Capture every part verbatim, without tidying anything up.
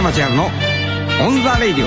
山千春のオンザレイディ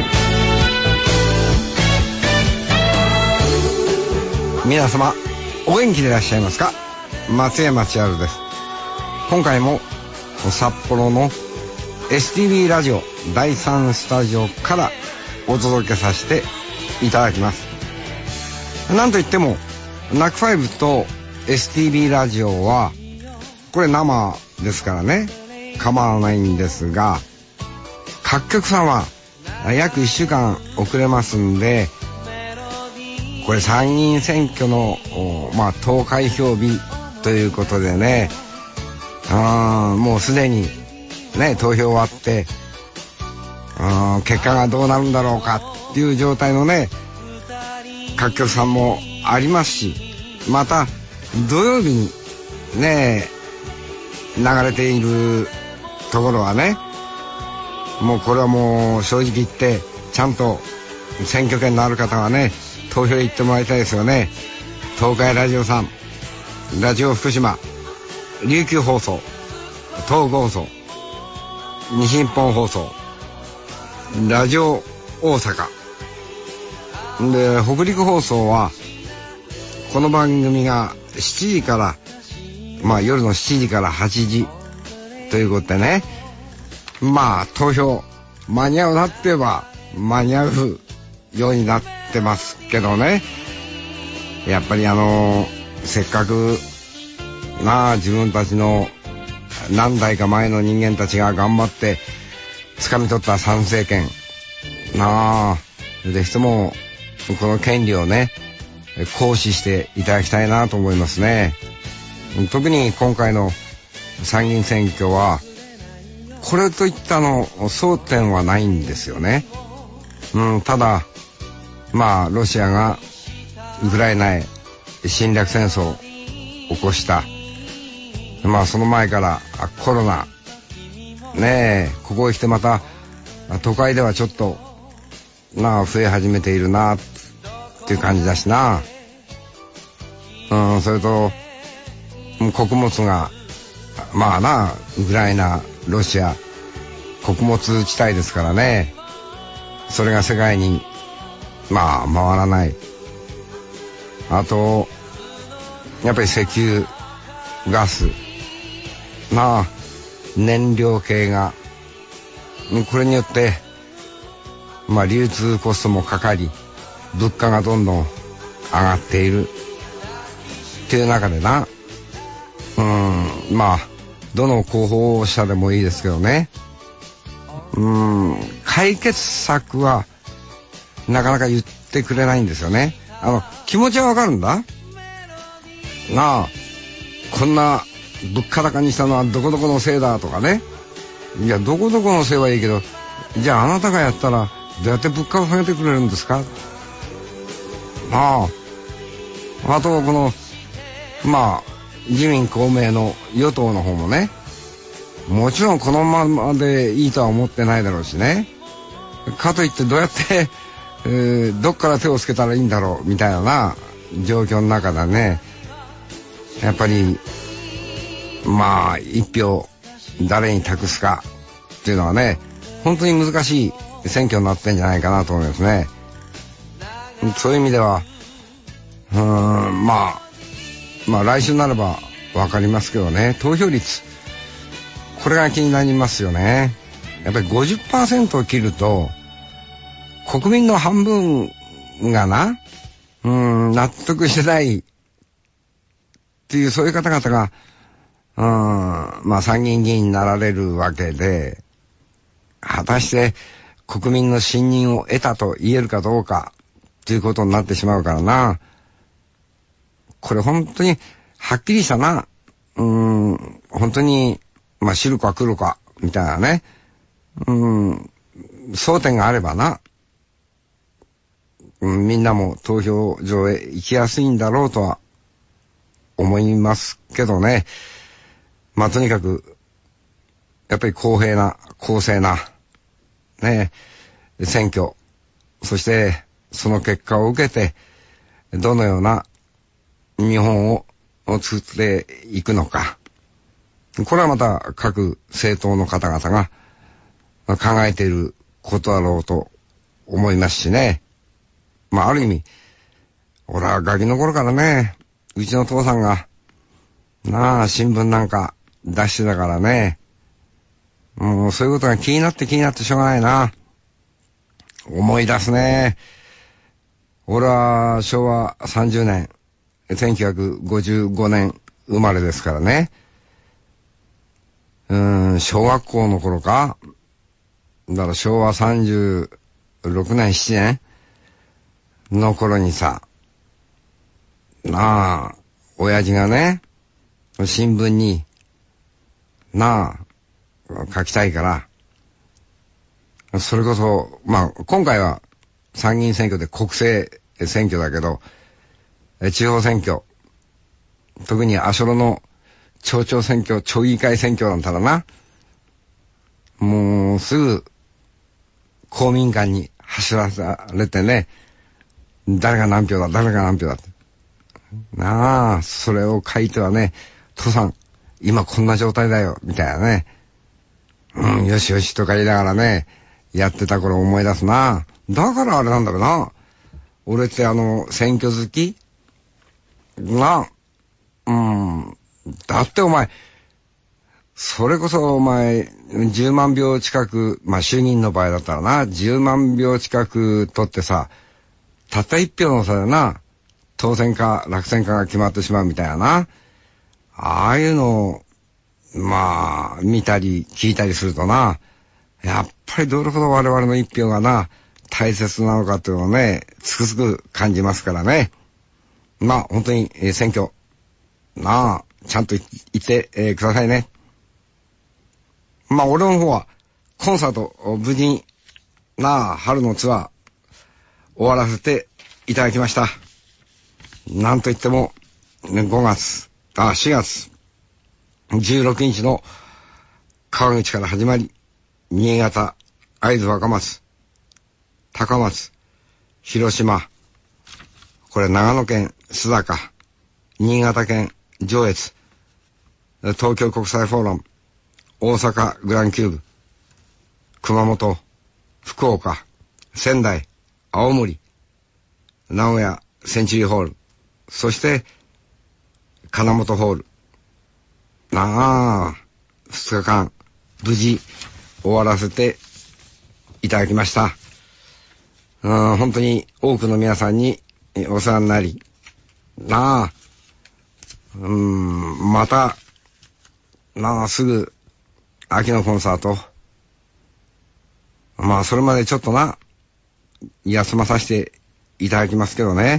オ。皆様お元気でいらっしゃいますか？松山千春です。今回も札幌の エスティービー ラジオだいさんスタジオからお届けさせていただきます。なんといってもナックファイブと エスティービー ラジオはこれ生ですからね構わないんですが、各局さんは約いっしゅうかん遅れますんで、これ参議院選挙のまあ投開票日ということでね、あもうすでにね投票終わってあ結果がどうなるんだろうかっていう状態のね各局さんもありますし、また土曜日にね流れているところはね、もうこれはもう正直言ってちゃんと選挙権のある方はね投票行ってもらいたいですよね。東海ラジオさん、ラジオ福島、琉球放送、東放送、西日本放送、ラジオ大阪で、北陸放送はこの番組がしちじからまあ夜のしちじからはちじということでね、まあ投票間に合うなって言えば間に合うようになってますけどね、やっぱりあのせっかくなあ自分たちの何代か前の人間たちが頑張って掴み取った参政権なあ、ぜひともこの権利をね行使していただきたいなと思いますね。特に今回の参議院選挙はこれといったの争点はないんですよね。うん、ただまあロシアがウクライナへ侵略戦争を起こした、まあその前からコロナねえ、ここへ来てまた都会ではちょっとなあ増え始めているなっていう感じだしな。うん、それと穀物がまあなウクライナロシア穀物地帯ですからね、それが世界にまあ回らない。あとやっぱり石油ガスなあ燃料系がこれによってまあ流通コストもかかり物価がどんどん上がっているっていう中でな、うんまあどの候補者でもいいですけどね、うん解決策はなかなか言ってくれないんですよね。あの気持ちはわかるんだなあ、こんな物価高にしたのはどこどこのせいだとかね、いやどこどこのせいはいいけど、じゃああなたがやったらどうやって物価を下げてくれるんですか。あああとこのまあ自民公明の与党の方もね、もちろんこのままでいいとは思ってないだろうしね、かといってどうやって、えー、どっから手をつけたらいいんだろうみたいな状況の中だね、やっぱりまあ一票誰に託すかっていうのはね本当に難しい選挙になってんじゃないかなと思いますね。そういう意味ではうーんまあまあ来週になれば分かりますけどね、投票率これが気になりますよね。やっぱり ごじゅっパーセント を切ると国民の半分がなうーん納得してないっていうそういう方々がうーんまあ参議院議員になられるわけで、果たして国民の信任を得たと言えるかどうかということになってしまうからな。これ本当にはっきりしたな、うーん本当にまあ白か黒かみたいなね、うーん争点があればな、うん、みんなも投票所へ行きやすいんだろうとは思いますけどね。まあとにかくやっぱり公平な公正なね選挙、そしてその結果を受けてどのような日本を作っていくのか、これはまた各政党の方々が考えていることだろうと思いますしね。まあある意味、俺はガキの頃からね、うちの父さんが、なあ、新聞なんか出してたからね。もうそういうことが気になって気になってしょうがないな。思い出すね。俺はしょうわさんじゅうねん、せんきゅうひゃくごじゅうごねん生まれですからね。うーん、小学校の頃か。だからしょうわさんじゅうろくねん、ななねんの頃にさ、なあ、親父がね、新聞に、なあ、書きたいから、それこそ、まあ、今回は参議院選挙で国政選挙だけど、地方選挙、特に阿蘇の町長選挙、町議会選挙なんたらな、もうすぐ公民館に走らされてね、誰が何票だ、誰が何票だって。なあ、それを書いてはね、父さん、今こんな状態だよ、みたいなね。うん、よしよしとか言いながらね、やってた頃思い出すな。だからあれなんだろうな。俺ってあの、選挙好きな、うん、だってお前、それこそお前、じゅうまんひょう近く、まあ衆議院の場合だったらな、じゅうまんひょう近く取ってさ、たった一票の差でな、当選か落選かが決まってしまうみたいなな。ああいうのを、まあ、見たり聞いたりするとな、やっぱりどれほど我々の一票がな、大切なのかっていうのをね、つくづく感じますからね。まあ、本当に、えー、選挙、なあ、ちゃんと言って、えー、くださいね。まあ、俺の方は、コンサート、無事に、なあ、春のツアー、終わらせていただきました。なんといっても、ね、ごがつ、あ、しがつ、じゅうろくにちの川口から始まり、新潟、会津若松、高松、広島、これ長野県須坂、新潟県上越、東京国際フォーラム、大阪グランキューブ、熊本、福岡、仙台、青森、名古屋センチュリーホール、そして金本ホール、なあ、ふつかかん無事終わらせていただきました。うん、本当に多くの皆さんにお世話になり、なあ、うん、またなあ、すぐ秋のコンサート、まあそれまでちょっとな休まさせていただきますけどね。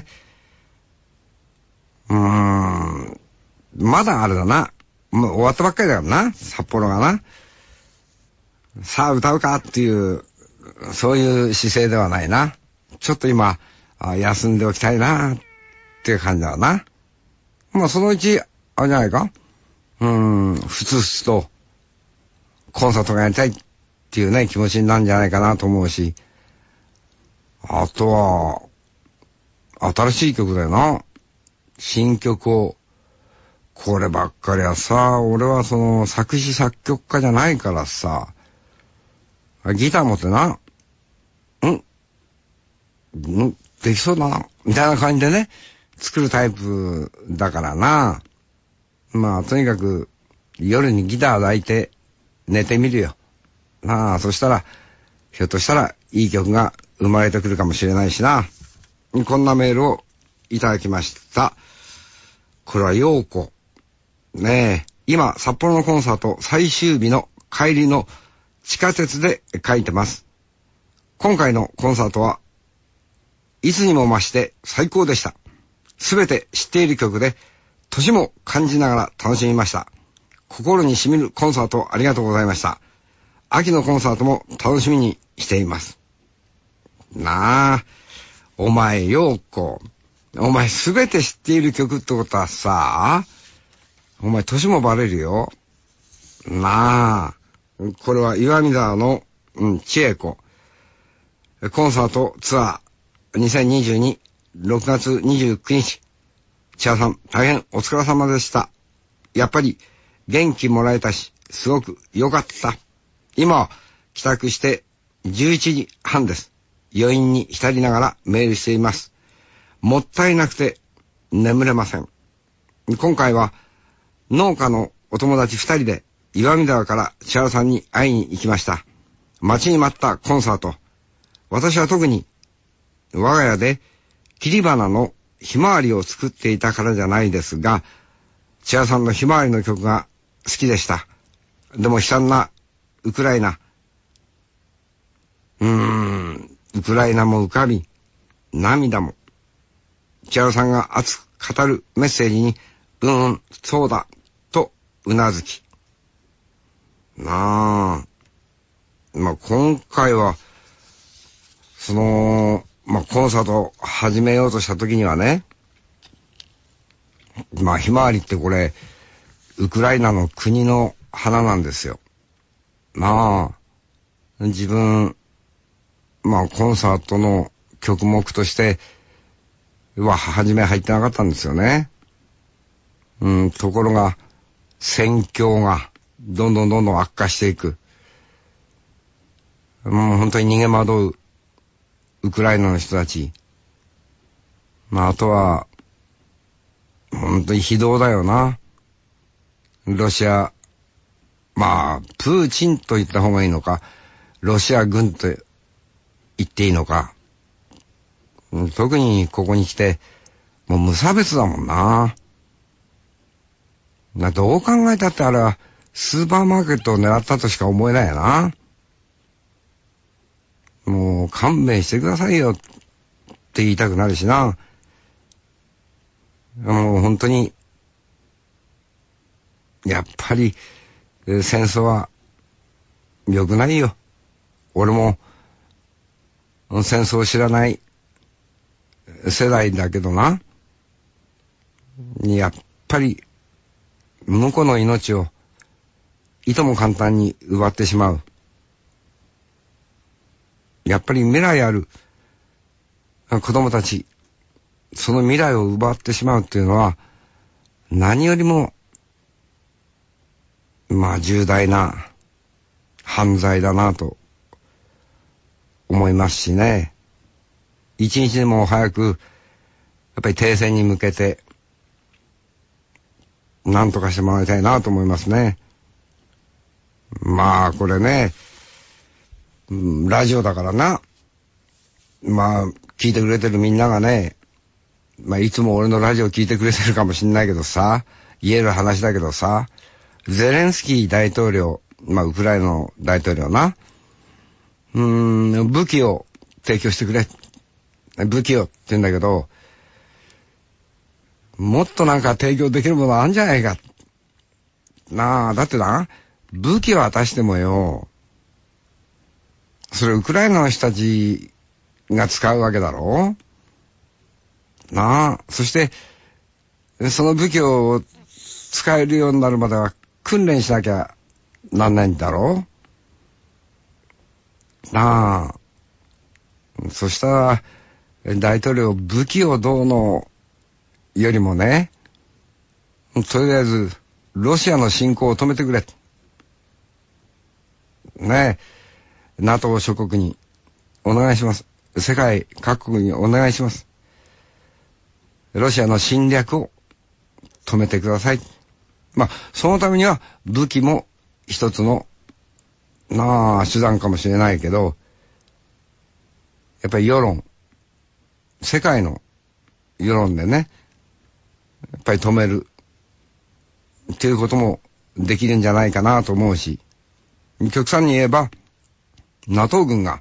うーん、まだあれだな、もう終わったばっかりだからな、札幌がな。さあ歌うかっていうそういう姿勢ではないな。ちょっと今休んでおきたいなっていう感じだな。まあそのうちあれじゃないか、うーん、ふつふつとコンサートがやりたいっていうね気持ちになるんじゃないかなと思うし、あとは新しい曲だよな。新曲を、こればっかりはさ、俺はその作詞作曲家じゃないからさ、ギター持ってな、んんできそうだなみたいな感じでね作るタイプだからな。まあとにかく夜にギター抱いて寝てみるよなあ。そしたらひょっとしたらいい曲が生まれてくるかもしれないしな。こんなメールをいただきました。これは陽子ねえ、今札幌のコンサート最終日の帰りの地下鉄で書いてます。今回のコンサートはいつにも増して最高でした。すべて知っている曲で年も感じながら楽しみました。心に染みるコンサートありがとうございました。秋のコンサートも楽しみにしています。なあ、お前陽子、お前すべて知っている曲ってことはさ、お前年もバレるよなあ。これは岩見沢の、うん、千恵子コンサートツアーにせんにじゅうに ろくがつにじゅうくにち、千恵さん大変お疲れ様でした。やっぱり元気もらえたしすごく良かった。今帰宅してじゅういちじはんです。余韻に浸りながらメールしています。もったいなくて眠れません。今回は農家のお友達二人で岩見沢から千原さんに会いに行きました。待ちに待ったコンサート。私は特に我が家で切り花のひまわりを作っていたからじゃないですが、千原さんのひまわりの曲が好きでした。でも悲惨なウクライナ。うーん、ウクライナも浮かび、涙も。千原さんが熱く語るメッセージに、うんうん、そうだ、とうなずき。なあ、まあ、今回は、その、まあ、コンサートを始めようとした時にはね、まあ、ひまわりってこれ、ウクライナの国の花なんですよ。まあ、自分、まあ、コンサートの曲目としては、初め入ってなかったんですよね。うん、ところが、戦況が、どんどんどんどん悪化していく。もう本当に逃げ惑う、ウクライナの人たち。まあ、あとは、本当に非道だよな。ロシア、まあ、プーチンと言った方がいいのか、ロシア軍と言っていいのか。特にここに来て、もう無差別だもんな。どう考えたってあれは、スーパーマーケットを狙ったとしか思えないよな。もう勘弁してくださいよって言いたくなるしな。もう本当に、やっぱり、戦争は良くないよ。俺も、戦争を知らない世代だけどな。やっぱり、向こうの命を、いとも簡単に奪ってしまう。やっぱり未来ある子供たち、その未来を奪ってしまうっていうのは、何よりも、まあ重大な犯罪だなと思いますしね。一日でも早く、やっぱり停戦に向けて、なんとかしてもらいたいなと思いますね。まあこれね、ラジオだからな。まあ聞いてくれてるみんながね、まあいつも俺のラジオ聞いてくれてるかもしんないけどさ、言える話だけどさ、ゼレンスキー大統領、まあウクライナの大統領な、うーん、武器を提供してくれ。武器をって言うんだけど、もっとなんか提供できるものあるんじゃないか。なあ、だってな、武器を渡してもよ、それウクライナの人たちが使うわけだろうなあ。そして、その武器を使えるようになるまでは訓練しなきゃなんないんだろうなあ。そしたら、大統領武器をどうのよりもね、とりあえず、ロシアの侵攻を止めてくれ。ねえ、NATO 諸国にお願いします。世界各国にお願いします。ロシアの侵略を止めてください。まあ、そのためには武器も一つの、なあ、手段かもしれないけど、やっぱり世論、世界の世論でね、やっぱり止めるっていうこともできるんじゃないかなと思うし、極端に言えば NATO 軍が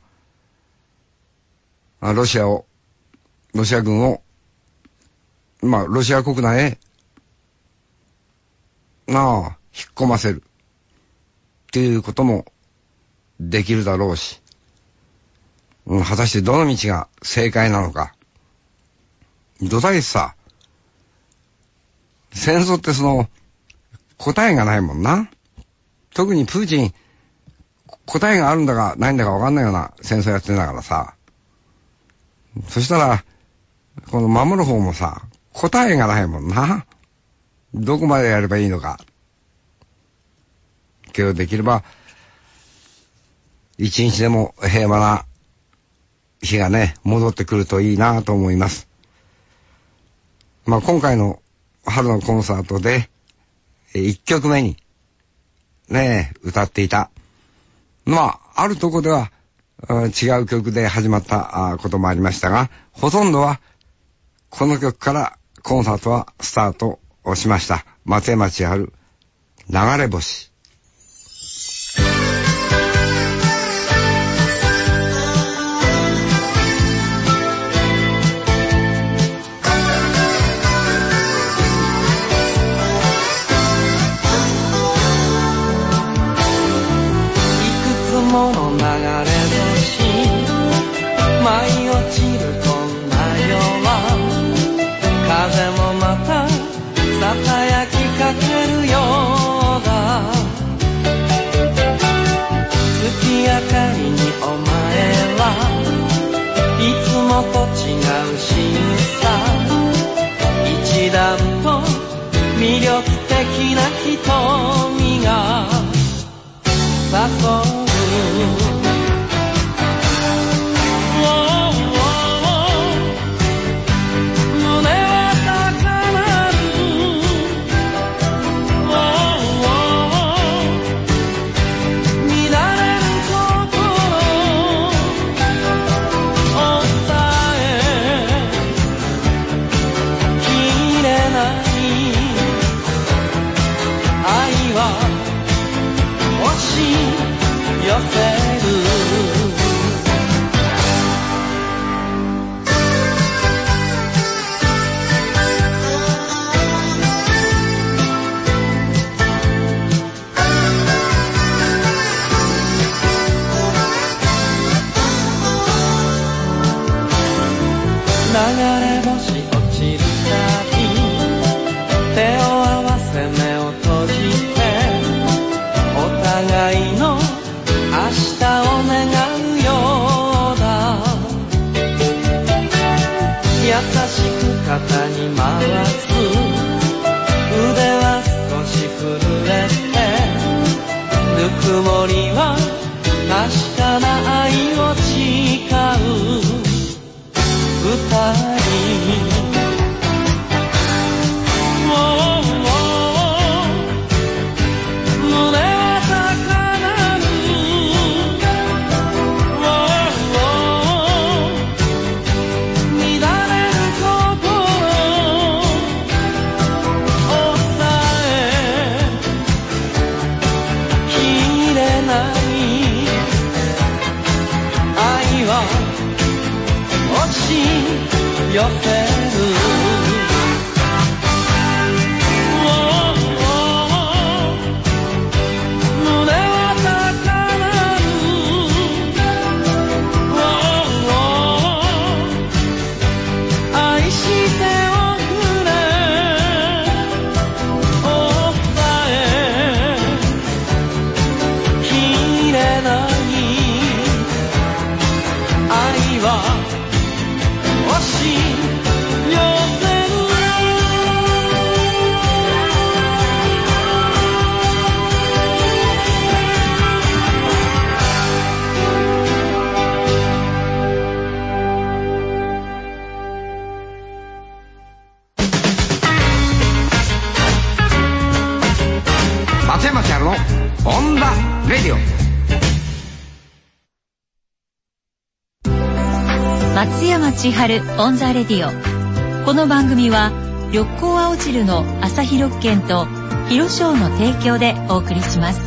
ロシアをロシア軍をまあロシア国内へなあ引っ込ませるっていうこともできるだろうし、果たしてどの道が正解なのか。どだいさ、戦争ってその答えがないもんな。特にプーチン、答えがあるんだかないんだかわかんないような戦争やってんだからさ。そしたら、この守る方もさ、答えがないもんな。どこまでやればいいのか。けどできれば、 一日でも平和な日がね、戻ってくるといいなと思います。まあ今回の春のコンサートで、一曲目に、ね、歌っていた。まあ、あるとこでは、違う曲で始まったこともありましたが、ほとんどは、この曲からコンサートはスタートをしました。松山千春、流れ星。 舞い落ちるこんな夜は風もまたささやきかけるようだ。月明かりにお前はいつもと違う仕草、一段と魅力的な瞳が誘う。肩に回す腕は少し震えて、ぬくもりは確かな愛を誓う二人。寄せる胸は高鳴る、愛しておくれおさえきれない愛は松山千春のオンダレディオ。 松山千春オンザレディオ。この番組は緑光青汁の朝日緑券と広商の提供でお送りします。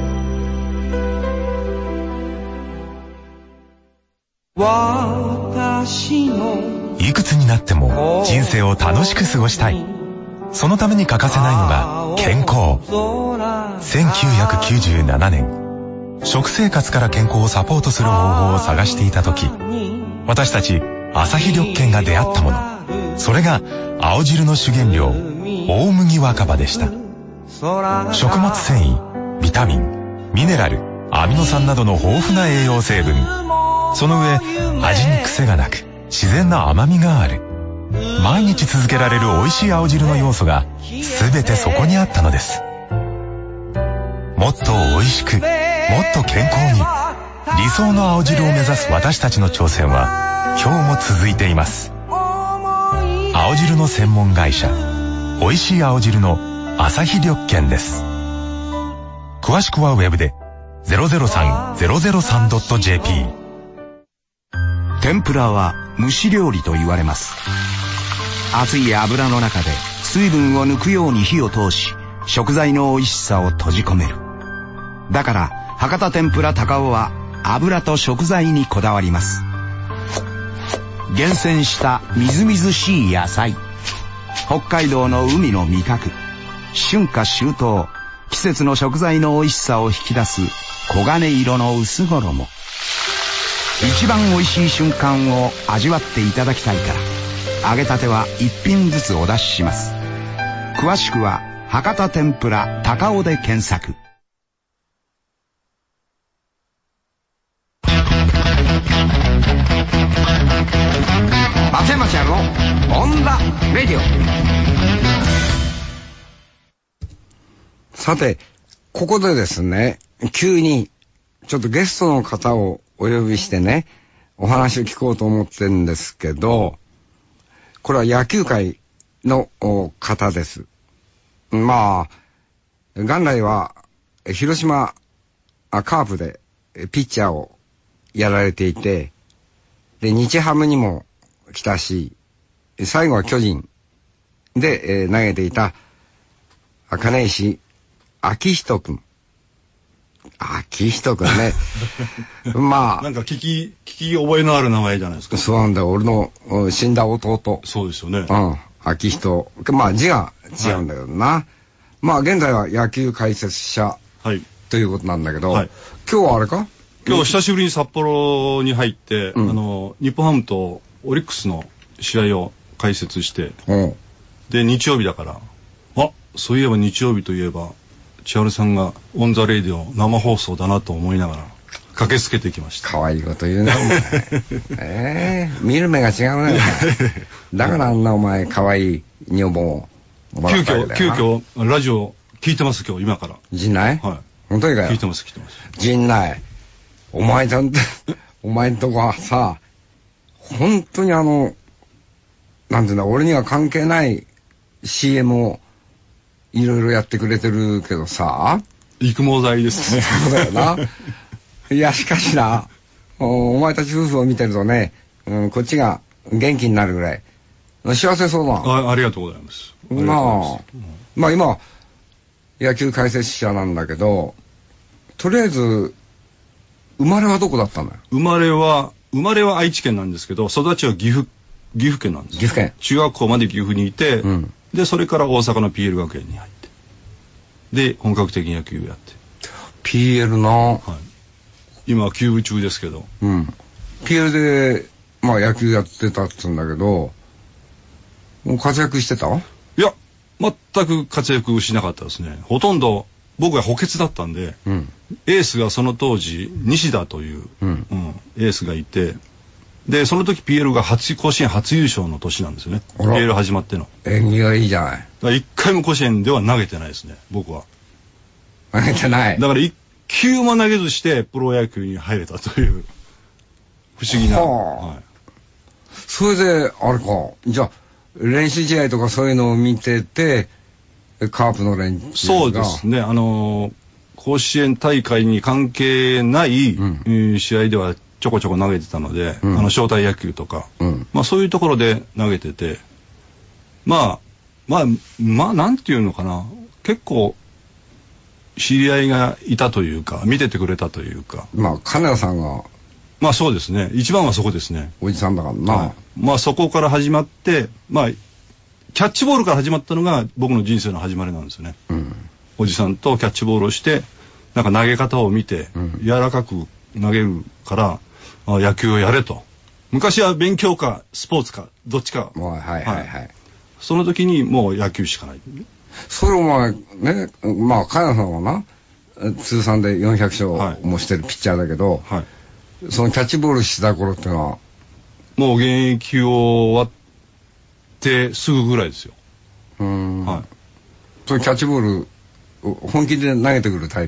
いくつになっても人生を楽しく過ごしたい。そのために欠かせないのが健康。せんきゅうひゃくきゅうじゅうななねん、食生活から健康をサポートする方法を探していた時、私たち朝日緑券が出会ったもの、それが青汁の主原料大麦若葉でした。食物繊維、ビタミン、ミネラル、アミノ酸などの豊富な栄養成分、その上味に癖がなく自然な甘みがある。毎日続けられる美味しい青汁の要素が全てそこにあったのです。もっと美味しく、もっと健康に、 理想の青汁を目指す私たちの挑戦は今日も続いています。青汁の専門会社、おいしい青汁のアサヒ緑健です。詳しくはウェブで ゼロゼロさん ゼロゼロさん ドット ジェーピー。 天ぷらは蒸し料理と言われます。熱い油の中で水分を抜くように火を通し、食材の美味しさを閉じ込める。だから博多天ぷら高尾は油と食材にこだわります。厳選したみずみずしい野菜、北海道の海の味覚、春夏秋冬、季節の食材の美味しさを引き出す黄金色の薄衣。一番美味しい瞬間を味わっていただきたいから、揚げたては一品ずつお出しします。詳しくは博多天ぷら高尾で検索。 松山千春のオンザレディオ。さて、ここでですね、急にちょっとゲストの方をお呼びしてね、お話を聞こうと思ってるんですけど、これは野球界の方です。まあ元来は広島カープでピッチャーをやられていて、で日ハムにも来たし、最後は巨人で、えー、投げていた金石明人君。明人君ね。まあなんか聞き聞き覚えのある名前じゃないですか。 そうなんだよ。俺の死んだ弟。 そうですよね。 うん。明人。まあ字が違うんだけどな。はい、まあ現在は野球解説者、はい、ということなんだけど、はい、今日はあれか？ 今日久しぶりに札幌に入って、うん、あの日本ハムとオリックスの試合を解説して、うん、で日曜日だから、あ、そういえば日曜日といえば千春さんがオンザレイディオ生放送だなと思いながら駆けつけてきました。 可愛いこと言うねお前。えー、見る目が違うね。だからあんなお前可愛い女房をもらったわけだよな。 急遽急遽ラジオ聞いてます今日今から。 陣内？はい。本当にかよ。 聞いてます聞いてます。 陣内、お前ちゃんとお前んとこはさ、本当にあのなんていうんだ、俺には関係ない シーエム をいろいろやってくれてるけどさ、 育毛剤ですね。 そうだよな。いやしかしな、お, お前たち夫婦を見てるとね、うん、こっちが元気になるぐらい幸せそうだ。 あ, ありがとうございます。 まあ、うん、まあ今野球解説者なんだけど、とりあえず生まれはどこだったのよ？ 生まれは生まれは愛知県なんですけど、育ちは岐阜岐阜県なんです。 岐阜県。 中学校まで岐阜にいて、うん、でそれから大阪の ピーエル 学園に入って、で本格的に野球をやって。 ピーエル な、はい、 今は休部中ですけど、 うん、ピーエル でまあ野球やってたっつうんだけど、もう活躍してた？ いや全く活躍しなかったですね。ほとんど僕は補欠だったんで、うん、エースがその当時西田という、うんうん、エースがいて、でその時 ピーエル が初甲子園初優勝の年なんですよね。 ピーエル 始まっての。 縁起がいいじゃない。だから一回も甲子園では投げてないですね僕は。 投げてない。 だから一球も投げずしてプロ野球に入れたという不思議な、はあ、はい、それであれか、じゃあ練習試合とかそういうのを見ててカープの連中が。 そうですね、あのー、甲子園大会に関係ない、うん、試合ではちょこちょこ投げてたので、うん、あの招待野球とか、うん、まあそういうところで投げてて、まあまあまあなんていうのかな、結構知り合いがいたというか見ててくれたというか。 まあ金谷さんが、 まあそうですね、一番はそこですね。 おじさんだからな、はい、 まあそこから始まって、まあキャッチボールから始まったのが僕の人生の始まりなんですよね、うん、おじさんとキャッチボールをしてなんか投げ方を見て、うん、柔らかく投げるから野球をやれと。昔は勉強かスポーツかどっちか、 はいはいはい、はい、 その時にもう野球しかない。 それをまあね、まあ金谷さんはな通算でよんひゃく勝もしてるピッチャーだけど、はい、そのキャッチボールしてた頃っていうのはもう現役を終わってすぐぐらいですよ。うーん、はい、 そのキャッチボール本気で投げてくるタイプ？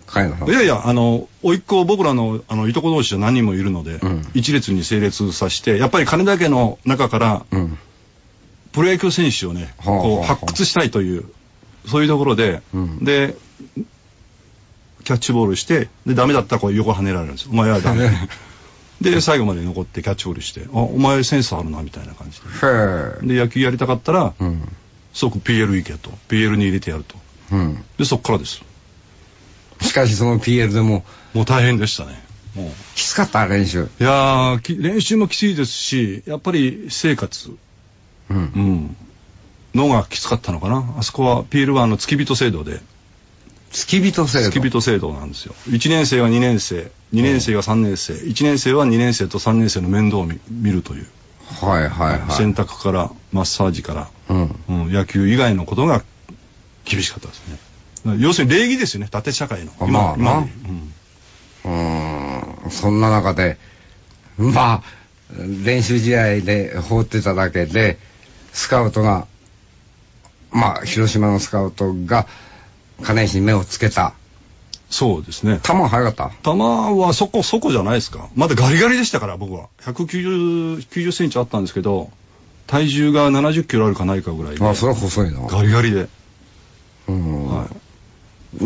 金田さん。 いやいや、あの、甥っ子、僕らの、あの、いとこ同士は何人もいるので、うん、一列に整列させて、やっぱり金田家の中から、うん、プロ野球選手をね、はあはあ、こう、発掘したいという、そういうところで、うん、で、キャッチボールして、で、ダメだったらこう横跳ねられるんですよ。お前はダメ。で、最後まで残ってキャッチボールして、あ、お前センスあるな、みたいな感じで。で、野球やりたかったら、うん、即 ピーエル 行けと。ピーエル に入れてやると。うん、で、そっからです。 しかしその ピーエル でももう大変でしたね。もうきつかった練習。 いやー、練習もきついですし、やっぱり私生活、うん、うん、のがきつかったのかな。あそこは ピーエル はあの付き人制度で。 付き人制度。 付き人制度なんですよ。いちねん生がにねん生、にねん生がさんねん生、いちねん生はにねん生とさんねん生の面倒を 見, 見るという。 はいはいはい。 洗濯からマッサージから、うんうん、野球以外のことが厳しかったですね。要するに礼儀ですよね、縦社会の。 今、まあ、今、うん、うーん、そんな中で、まあ、練習試合で放ってただけで、スカウトが、まあ、広島のスカウトが、金石に目をつけた。 そうですね。 球は速かった？ 球はそこそこじゃないですか。まだガリガリでしたから、僕は。ひゃくきゅうじゅっセンチあったんですけど、体重がななじゅっキロあるかないかぐらいで。 あ、それは細いな。 ガリガリで。 うん。はい。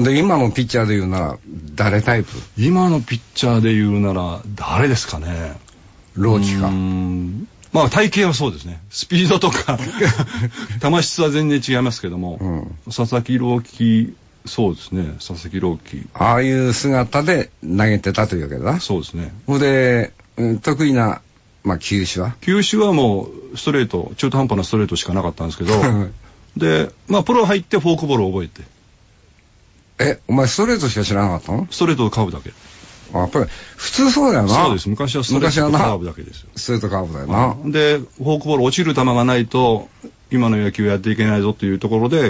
で、今のピッチャーで言うなら、誰タイプ？ 今のピッチャーで言うなら、誰ですかね。 朗希か。 まあ、体型はそうですね。スピードとか、球質は全然違いますけども、うん、佐々木朗希、そうですね、佐々木朗希。 ああいう姿で投げてたというわけだな。 そうですね。 ほんで、うん、得意な、まあ、球種は球種はもう、ストレート、中途半端なストレートしかなかったんですけど、で、まあ、プロ入ってフォークボールを覚えて。 え、お前ストレートしか知らなかったの？ ストレートとカーブだけ。 あ、やっぱり、普通そうだよな。 そうです。昔はストレートとカーブだけですよ。 ストレートカーブだよな。 で、フォークボール落ちる球がないと、今の野球やっていけないぞというところで、うん、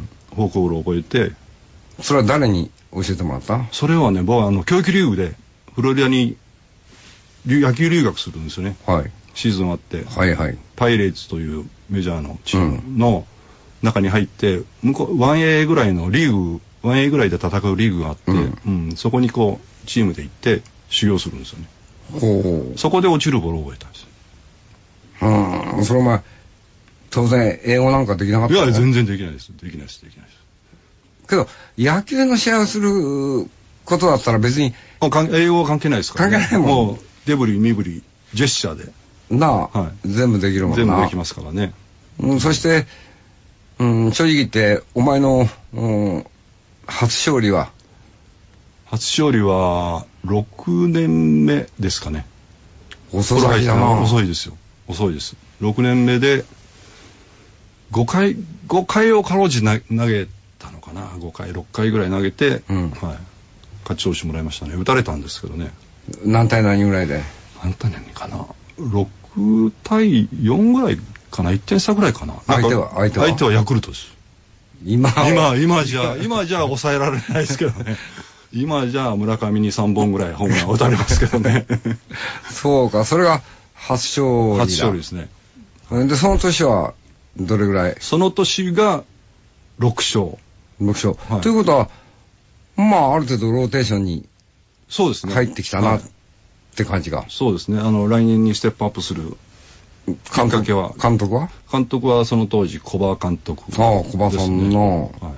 フォークボールを覚えて。 それは誰に教えてもらった？ それはね、僕はあの、教育留学で、フロリダに野球留学するんですよね。はい。シーズンあって。はいはい。パイレーツというメジャーのチームの中に入って、向こう、ワンエー ぐらいのリーグ、ワンエー ぐらいで戦うリーグがあって、うん、うん、そこにこう、チームで行って修行するんですよね。ほう。そこで落ちるボールを覚えたんです。 うん。それお前、当然英語なんかできなかったの？ いや、全然できないです。できないです。できないです。 けど、野球の試合をすることだったら別に。 英語は関係ないですからね。 関係ないもん。もう、 デブリ、身振り、ジェスチャーで。 なあ、はい、全部できるもんな。 全部できますからね。 うん、そして、うん、正直言って、お前の、うん、初勝利は初勝利はろくねんめですかね。 遅いだな。 遅いですよ。遅いです。ろくねんめでごかい、ごかいをかろうじな投げたのかな。ごかい、ろっかいぐらい投げて、うん、はい、勝ち投手もらいましたね。打たれたんですけどね。 何対何ぐらいで？ 何対何かな。ろくたいよんぐらいかな。いってん差ぐらいかな。 相手は相手は相手はヤクルトです。 今今今じゃ今じゃ抑えられないですけどね。今じゃ村上にさんぼんぐらいホームラン打たれますけどね。 そうか、それが初勝利だ。 初勝利ですね。 でその年はどれぐらい？ その年がろく勝。 ろく勝、はい、ということはまあある程度ローテーションにそうですね入ってきたなって感じが。 そうですね。あの来年にステップアップするきっかけは監督は監督はその当時小葉監督ですね。 ああ、小葉さんの、はい、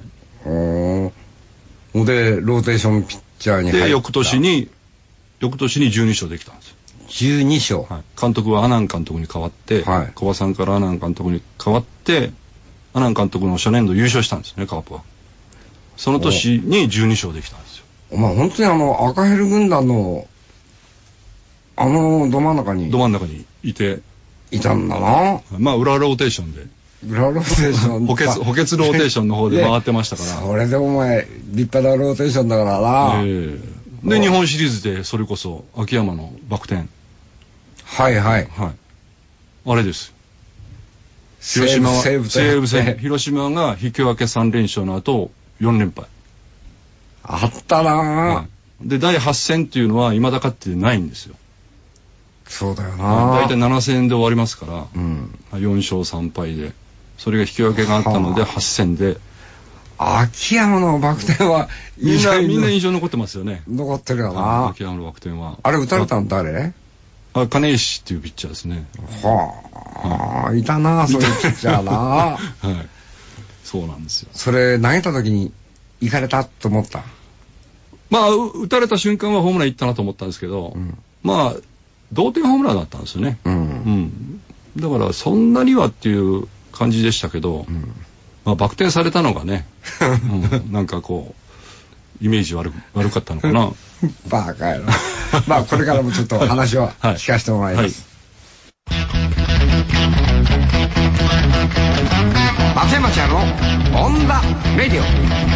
でローテーションピッチャーに入った。 で翌年に翌年にじゅうに勝できたんですよ。 じゅうに勝、 はい、監督は阿南監督に変わって、はい、小葉さんから阿南監督に変わって阿南監督の初年度優勝したんですね、カープは。その年にじゅうに勝できたんですよ。 お前本当にあの赤ヘル軍団のあのど真ん中にど真ん中にいていたんだな。 まあ裏ローテーションで裏ローテーション補欠補欠ローテーションの方で回ってましたから。 それでお前立派なローテーションだからな。えー、で日本シリーズでそれこそ秋山のバク転。 はいはいはい。あれです。広島は西武西武戦広島が引き分けさん連勝の後よん連敗。 あったな、 はい、でだいはち戦っていうのは未だ勝ってないんですよ。 そうだよな。 だいたいなな戦で終わりますから、うん、よん勝さん敗でそれが引き分けがあったのではち戦で秋山のバク転はみんなみんな印象残ってますよね。 残ってるよな。 秋山のバク転は。 あれ打たれたの誰？ あ、金石っていうピッチャーですね。 はあ、うん、いたな、そういうピッチャーな。はい。 そうなんですよ。 それ投げた時に行かれたと思った？ まあ打たれた瞬間はホームラン行ったなと思ったんですけど、うん、まあ同点ホームランだったんですよね。うん。うん、だからそんなにはっていう感じでしたけど、うん、まあバク転されたのがね、うん、なんかこうイメージ悪悪かったのかな。 バカやろ。まあこれからもちょっと話を聞かせてもらいます。はいはい、松山ちゃんのオンダレディオ。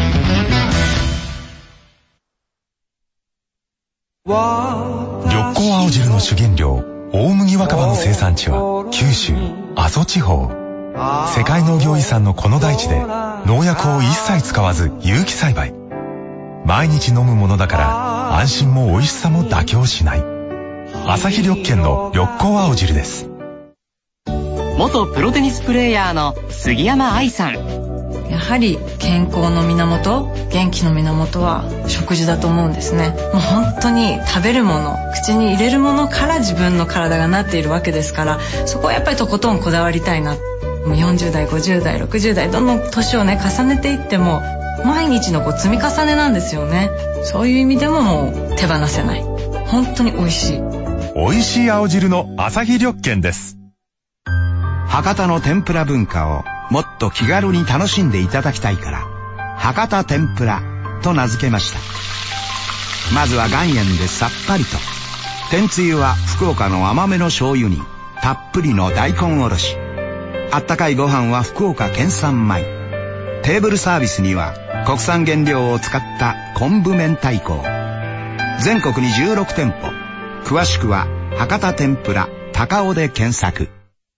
緑光青汁の主原料大麦若葉の生産地は九州阿蘇地方。世界農業遺産のこの大地で農薬を一切使わず有機栽培。毎日飲むものだから安心も美味しさも妥協しない。朝日緑健の緑光青汁です。 元プロテニスプレーヤーの杉山愛さん。 やはり健康の源、元気の源は食事だと思うんですね。もう本当に食べるもの、口に入れるものから自分の体がなっているわけですから、そこはやっぱりとことんこだわりたいな。もうよんじゅう代、ごじゅう代、ろくじゅう代どんどん年をね重ねていっても毎日のこう積み重ねなんですよね。そういう意味でももう手放せない。本当に美味しい。 美味しい青汁の朝日緑健です。 博多の天ぷら文化をもっと気軽に楽しんでいただきたいから博多天ぷらと名付けました。まずは岩塩でさっぱりと。天つゆは福岡の甘めの醤油にたっぷりの大根おろし。あったかいご飯は福岡県産米。テーブルサービスには国産原料を使った昆布明太子。全国にじゅうろく店舗。詳しくは博多天ぷら高尾で検索。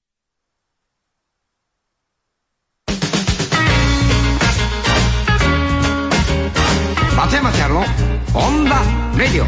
松山千春のオンダレディ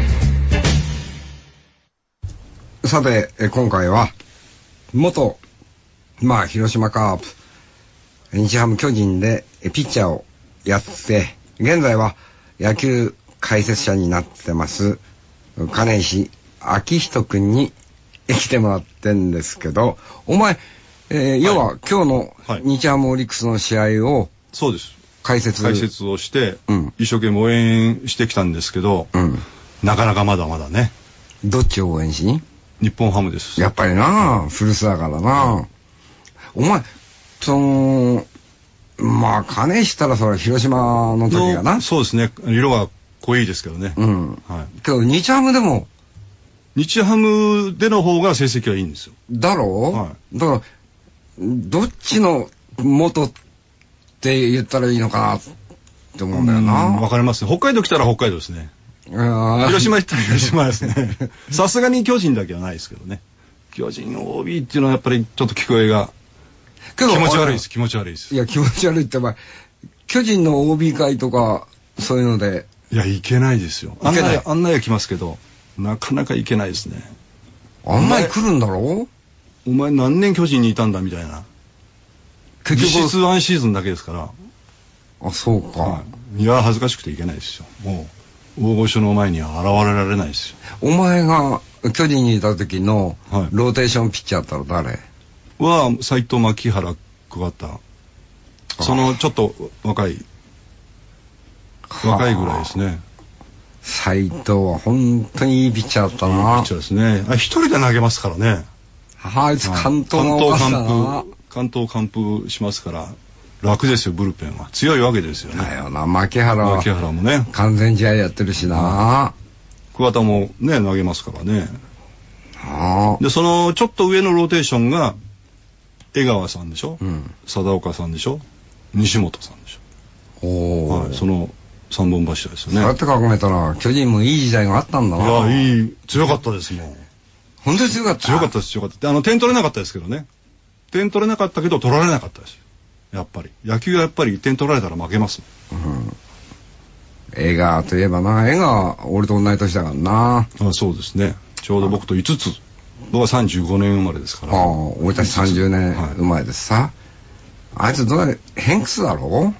オ。さて今回は元まあ広島カープ、日ハム巨人でピッチャーをやって現在は野球解説者になってます金石明人君に来てもらってんですけど、お前、えーはい、要は今日の日ハムオリックスの試合をそうです解説解説をして、うん、一生懸命応援してきたんですけど、うん、なかなかまだまだね。 どっちを応援しに？ 日本ハムです。 やっぱりな、古巣だからな。お前そのまあ金したらそれ広島の時がな。 そうですね。色が濃いですけどね。うん。 はい。けど日ハムでも日ハムでの方が成績はいいんですよ。 だろう？はい。だからどっちの元って言ったらいいのかなって思うんだよな。 わかります。北海道来たら北海道ですね。広島行ったら広島ですね。さすがに巨人だけはないですけどね。巨人 オービー っていうのはやっぱりちょっと聞こえが気持ち悪いです。気持ち悪いです。 いや気持ち悪いってお前巨人の オービー 会とかそういうのでいや行けないですよ。案内案内は来ますけどなかなか行けないですね。 案内来るんだろう？お前何年巨人にいたんだみたいな。結局実質ワンシーズンだけですから。 あ、そうか。 はい、いや恥ずかしくていけないですよ。もう大御所の前には現れられないですよ。 お前が巨人にいた時のローテーションピッチャーだったら誰？ は斉藤牧原桑田。そのちょっと若い若いぐらいですね。 斉藤は本当にいいピッチャーだったな。 いいピッチャーですね。あ、一人で投げますからね。 あいつ関東のおかしだな。 関東完封しますから楽ですよ。ブルペンは強いわけですよね。 だよな。牧原は牧原もね完全試合やってるしな。 桑田もね投げますからね。はあ、でそのちょっと上のローテーションが江川さんでしょ、うん、貞岡さんでしょ、西本さんでしょ。お、はい、その三本柱ですよね。 そうやって考えたら巨人もいい時代があったんだな。 いやいい強かったですもん。 本当に強かった。 強かったです強かった。あの点取れなかったですけどね。点取れなかったけど取られなかったです。やっぱり野球はやっぱり点取られたら負けます。うん。 江川といえばな、江川俺と同い年だからな。 あ、そうですね。ちょうど僕といつつ、僕はさんじゅうごねん生まれですから。 ああ、俺たちさんじゅうねん生まれですさ。はい、あいつどうや偏屈だろ？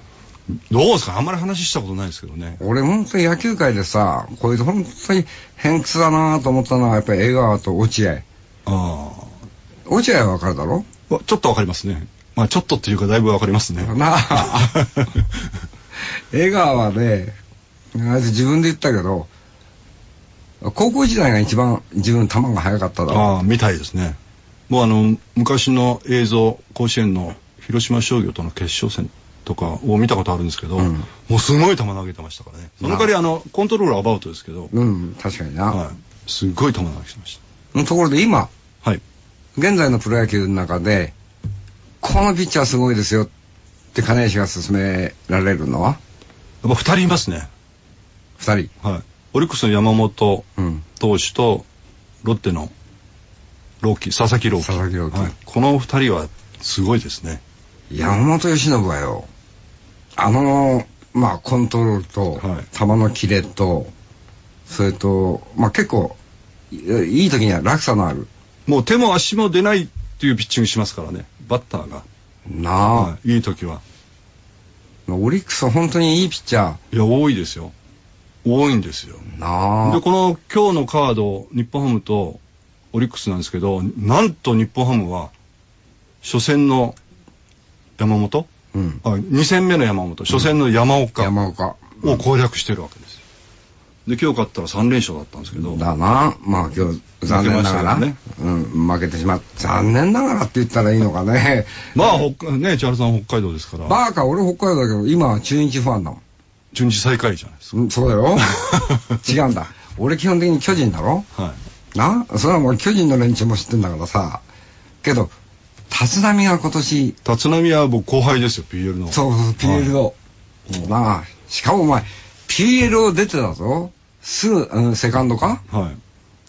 どうですか、あんまり話したことないですけどね。 俺本当に野球界でさ、こいつ本当に偏屈だなと思ったのはやっぱり江川と落合。ああ。落合はわかるだろ？ ちょっとわかりますね。まあちょっとっていうかだいぶわかりますね。 なあ。江川はね、あいつ自分で言ったけど、高校時代が一番自分球が速かっただろう。 ああ、みたいですね。もうあの昔の映像、甲子園の広島商業との決勝戦とかを見たことあるんですけど、うん、もうすごい球投げてましたからね。その代わりあのコントロールはアバウトですけど、 うん、確かにな、 はい、すごい球投げてました。 ところで今、 はい、 現在のプロ野球の中でこのピッチャーすごいですよって金石が勧められるのはやっぱふたりいますね。 ふたり、 はい、オリックスの山本投手とロッテの朗希、佐々木朗希、 佐々木朗希、はい、 このふたりはすごいですね。 山本由伸はよ、あのまあコントロールと、はい、球のキレと、それとまあ結構いい時には落差のある、 もう手も足も出ないっていうピッチングしますからね、バッターがなあ、 はい、いい時は。 オリックスは本当にいいピッチャー、いや多いですよ、多いんですよなあ。 でこの今日のカード日本ハムとオリックスなんですけど、なんと日本ハムは初戦の山本、うん、あに戦目の山本、初戦の山岡、 うん、山岡を攻略してるわけですよ。で今日勝ったらさん連勝だったんですけど、 だな、まあ今日残念ながら、ね、うん、負けてしまった。残念ながらって言ったらいいのかね。 まあ北ね、千原さん北海道ですから。 バーカ、俺北海道だけど今は中日ファンだもん。 中日最下位じゃないですか。 うん、そうだよ。違うんだ。俺基本的に巨人だろ。 はい。 な、それはもう巨人の連中も知ってんだからさ。けど立浪は今年、 立浪は僕後輩ですよ、 ピーエル の。 そうそう、 ピーエル を、はい、まあしかもお前 ピーエル を出てたぞ、すぐ、うん、セカンドか、 はい、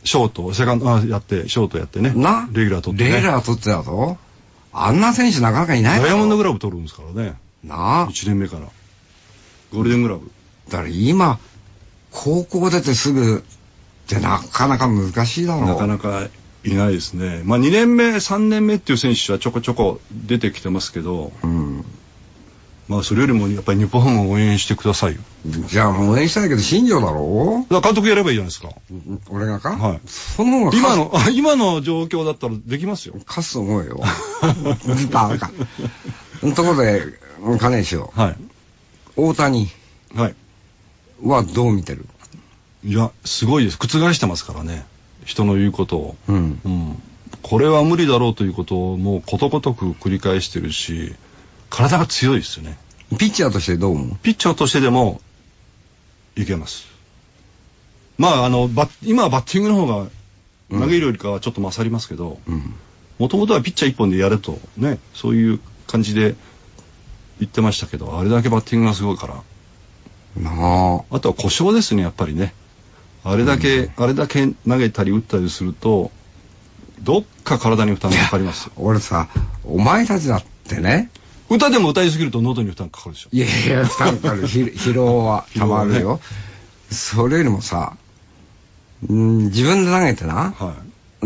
ショートセカンドあやってショートやってね、 なレギュラー取って、ね、 レギュラー取ってたぞ。あんな選手なかなかいないだろ。 ダイヤモンドグラブ取るんですからね、 なあ、 いちねんめからゴールデングラブだから今高校出てすぐってなかなか難しいだろう。 なかなかいないですね。まあにねんめさんねんめっていう選手はちょこちょこ出てきてますけど、うん、まあそれよりもやっぱり日本ハムを応援してくださいよ。 じゃあ応援したいけど新庄だろう。 だから監督やればいいじゃないですか。 俺がか、 はい、 その方が今の今の状況だったらできますよ。 勝つと思うよ。バカ。ところで金石を、はい、大谷はどう見てる？ いやすごいです。覆してますからね、人の言うことを、うんうん、これは無理だろうということをもうことごとく繰り返してるし、体が強いですよね。 ピッチャーとしてどう思う？ ピッチャーとしてでもいけます。まああのバ今はバッティングの方が投げるよりかはちょっと勝りますけど、もともとはピッチャー一本でやれとね、そういう感じで言ってましたけど、あれだけバッティングがすごいから、 なあ、 あとは故障ですね、やっぱりね。あれだけ、うん、あれだけ投げたり打ったりするとどっか体に負担がかかりますよ。 俺さ、お前たちだってね、 歌でも歌いすぎると喉に負担かかるでしょ。 いやいや、負担かかる。疲労はたまるよ、ね、それよりもさ、ん自分で投げてな、はい、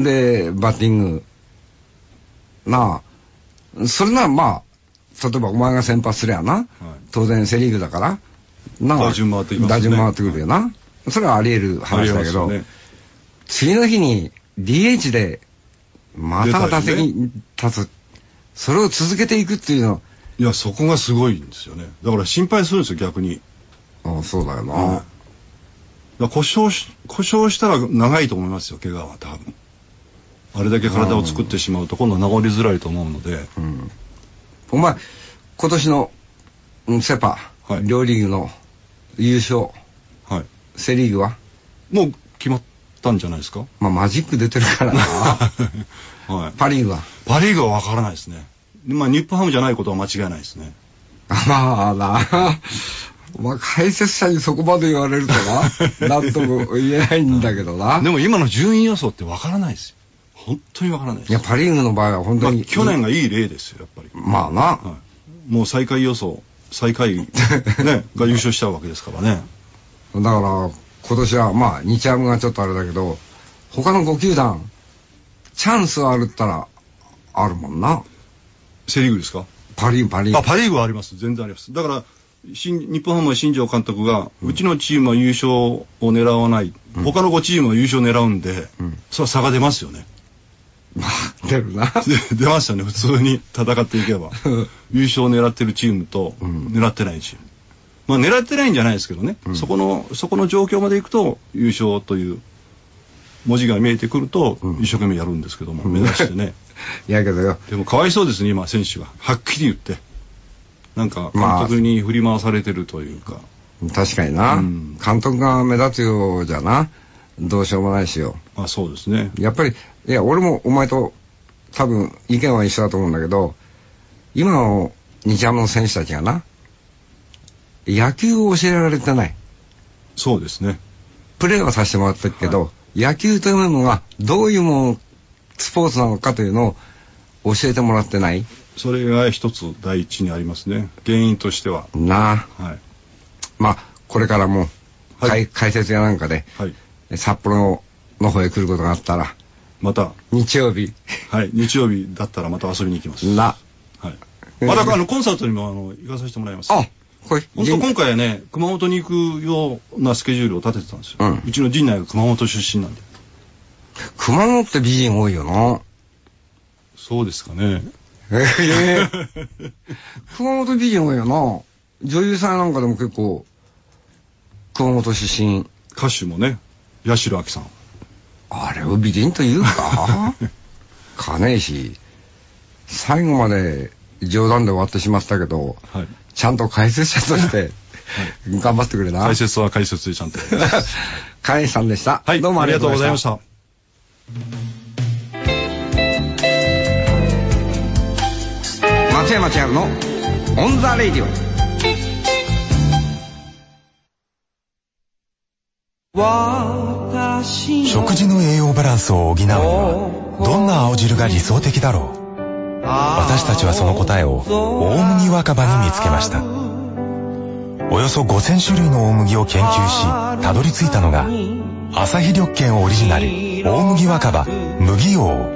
でバッティングなあ、それならまあ例えばお前が先発すりゃな、はい、当然セリーグだからなあ、 打順回ってきますね。 打順回ってくるよな、はい、それはあり得る話だけど、ね、次の日に ディーエイチ でまた打席に立つ、それを続けていくっていうの、 いやそこがすごいんですよね。だから心配するんですよ、逆に。 ああ、そうだよな、 うん、だ故障し故障したら長いと思いますよ、怪我は多分。あれだけ体を作ってしまうと今度は治りづらいと思うので、うん、 お前今年の、うん、セパ、はい、両リーグの優勝、はい、セリーグはもう決まったんじゃないですか。 まあマジック出てるからな、はい、パリーグはパリーグは分からないですね。まあ日本ハムじゃないことは間違いないですね。 まあなまあ解説者にそこまで言われるとな納得言えないんだけどな。 でも今の順位予想って分からないですよ、本当に分からないです。 いやパリーグの場合は本当に、 まあ、去年がいい例ですよ、やっぱり。 まあな、はい、もう最下位予想最下位、ね、が優勝しちゃうわけですからね。 だから今年はまあ日ハムがちょっとあれだけど、他のご球団チャンスはあるったらあるもんな。 セリーグですか？ パリーグパリーグあパリーグはあります、全然あります。だから新日本ハムの新庄監督が、うん、うちのチームは優勝を狙わない、うん、他のごチームは優勝を狙うんで、うん、それは差が出ますよね。 まあ出るな出ましたね。普通に戦っていけば優勝を狙ってるチームと、うん、狙ってないチーム、まあ狙ってないんじゃないですけどね、うん、そこのそこの状況までいくと優勝という文字が見えてくると、うん、一生懸命やるんですけども、目指してねいやけどよ、 でもかわいそうですね、今選手がはっきり言ってなんか監督に振り回されてるというか、 まあ、確かにな、うん、監督が目立つようじゃな、どうしようもないしよ。 あ、そうですね。 やっぱりいや俺もお前と多分意見は一緒だと思うんだけど、今の日ハムの選手たちがな、野球を教えられてない。 そうですね。 プレーはさせてもらったけど、はい、野球というものがどういうものスポーツなのかというのを教えてもらってない。 それが一つ第一にありますね、原因としてはなあ、はい、まあこれからも、はい、解説やなんかで、はい、札幌の方へ来ることがあったらまた日曜日はい日曜日だったらまた遊びに行きますな、 はい、またあのコンサートにもあの行かさせてもらいます。 あ、これ本当今回はね熊本に行くようなスケジュールを立ててたんですよ、うん、うちの陣内が熊本出身なんで。 熊本って美人多いよな。 そうですかね。 えー、熊本美人多いよな。女優さんなんかでも結構熊本出身。 歌手もね、八代亜紀さん。 あれを美人というか金石最後まで冗談で終わってしまったけど、はい、ちゃんと解説者として、はい、頑張ってくれな。 解説は解説でちゃんと金石さんでした、 はい、どうもありがとうございました。 松山千春のオンザレイディオ。 食事の栄養バランスを補うにはどんな青汁が理想的だろう。私たちはその答えを大麦若葉に見つけました。およそごせん種類の大麦を研究したどり着いたのが朝日緑健オリジナル大麦若葉麦王。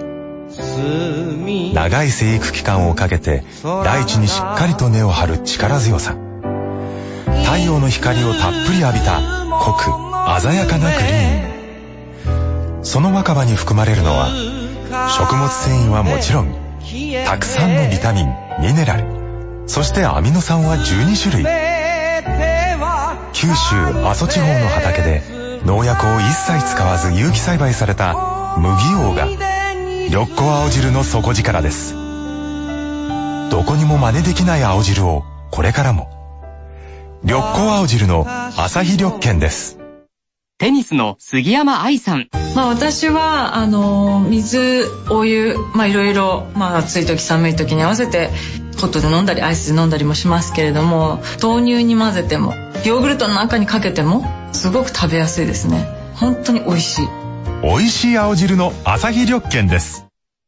長い生育期間をかけて大地にしっかりと根を張る力強さ、太陽の光をたっぷり浴びた濃く鮮やかなグリーン。その若葉に含まれるのは食物繊維はもちろんたくさんのビタミン、ミネラル、そしてアミノ酸はじゅうに種類。九州阿蘇地方の畑で農薬を一切使わず有機栽培された麦王が緑子青汁の底力です。どこにも真似できない青汁をこれからも。緑子青汁の朝日緑健です。 テニスの杉山愛さん。 まあ私はあの水、お湯、まあいろいろ、まあ暑い時寒い時に合わせてホットで飲んだりアイスで飲んだりもしますけれども、豆乳に混ぜてもヨーグルトの中にかけてもすごく食べやすいですね。本当に美味しい。 美味しい青汁の朝日緑健です。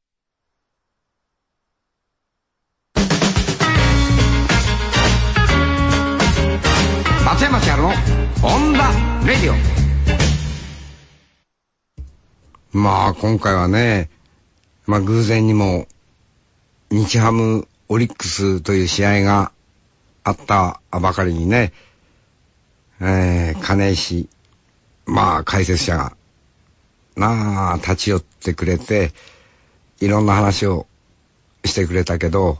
松山千春のオンザレディオ。まあ今回はね、まあ偶然にも日ハムオリックスという試合があったばかりにね、えー、金石まあ解説者がなあ立ち寄ってくれていろんな話をしてくれたけど、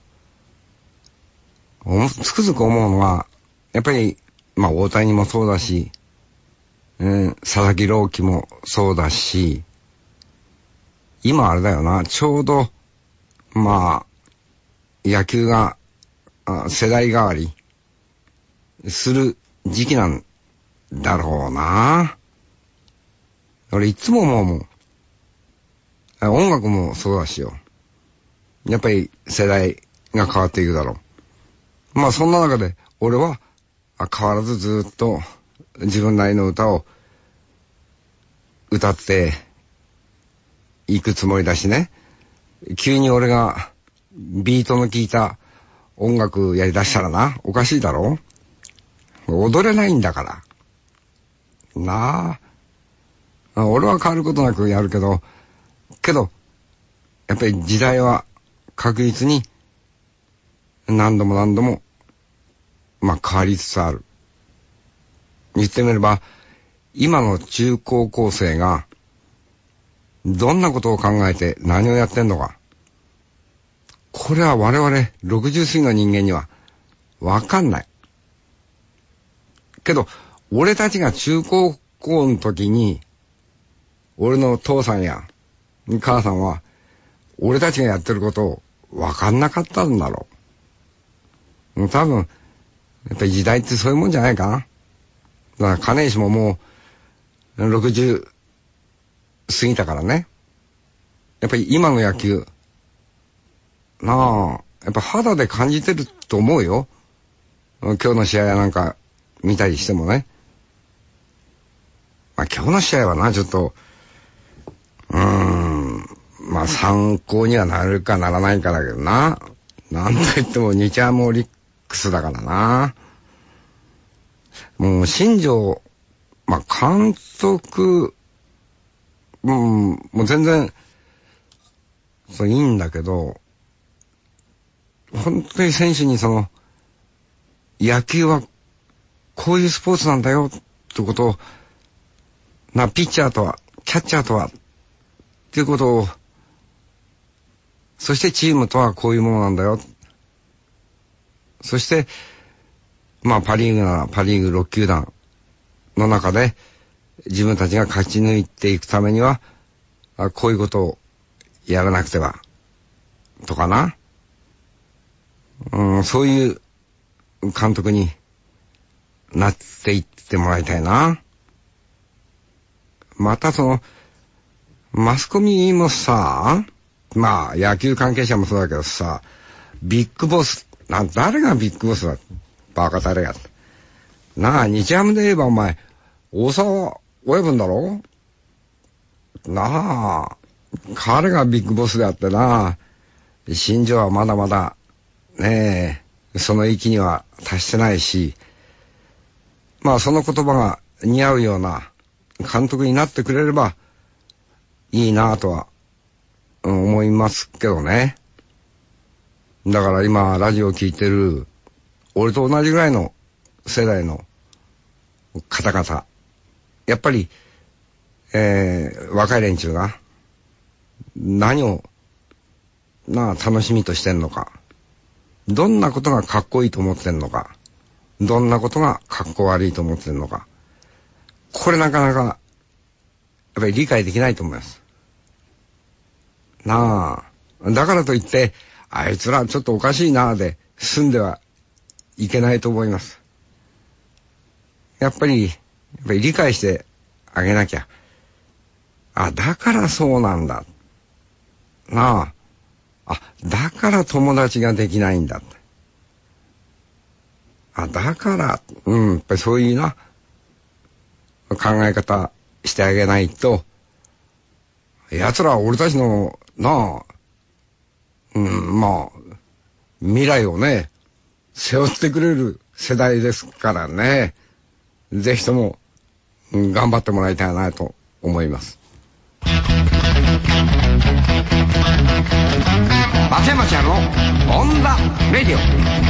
つくづく思うのはやっぱりまあ大谷もそうだし、うん、佐々木朗希もそうだし、今あれだよな、ちょうどまあ野球が世代変わりする時期なんだろうな。俺いつも思うもん。音楽もそうだしよ。やっぱり世代が変わっていくだろう。まあそんな中で俺は変わらずずっと自分なりの歌を歌っていくつもりだしね。急に俺がビートの効いた音楽やりだしたらな、おかしいだろ。踊れないんだからなあ。俺は変わることなくやるけどけどやっぱり時代は確実に何度も何度もまあ変わりつつある。言ってみれば今の中高校生がどんなことを考えて何をやってんのか、これは我々ろくじゅう過ぎの人間にはわかんない。けど俺たちが中高校の時に俺の父さんや母さんは俺たちがやってることをわかんなかったんだろう。多分やっぱり時代ってそういうもんじゃないかな。だから金石ももうろくじゅう過ぎたからね。やっぱり今の野球なあ、やっぱ肌で感じてると思うよ。今日の試合なんか見たりしてもね。まあ今日の試合はな、ちょっとうーんまあ参考にはなるかならないかだけどな。なんと言っても日ハムオリックスだからな。もう新庄、まあ監督、うん、もう全然そういいんだけど、本当に選手にその野球はこういうスポーツなんだよってことをな、ピッチャーとはキャッチャーとはっていうことを、そしてチームとはこういうものなんだよ、そしてまあパリーグならパリーグろっ球団の中で自分たちが勝ち抜いていくためにはこういうことをやらなくてはとかな、うん、そういう監督になっていってもらいたいな。またそのマスコミもさ、まあ野球関係者もそうだけどさ、ビッグボスな、誰がビッグボスだ、バカ誰やなあ。日ハムで言えばお前大沢親分だろなあ。彼がビッグボスであってな、新庄はまだまだねえその域には達してないし、まあその言葉が似合うような監督になってくれればいいなとは、うん、思いますけどね。だから今ラジオ聞いてる俺と同じぐらいの世代の方々、やっぱり、えー、若い連中が何をなあ楽しみとしてんのか、どんなことがかっこいいと思ってんのか、どんなことがかっこ悪いと思ってんのか、これなかなかやっぱり理解できないと思いますなあ。だからといってあいつらちょっとおかしいなあで済んではいけないと思います。やっぱりやっぱり理解してあげなきゃ。あ、だからそうなんだなあ。あ、だから友達ができないんだ。あ、だからうん、やっぱりそういうな考え方してあげないと、奴らは俺たちのなあ、うん、まあ未来をね背負ってくれる世代ですからね。ぜひとも、うん、頑張ってもらいたいなと思います。松山ちゃんのオンザレディ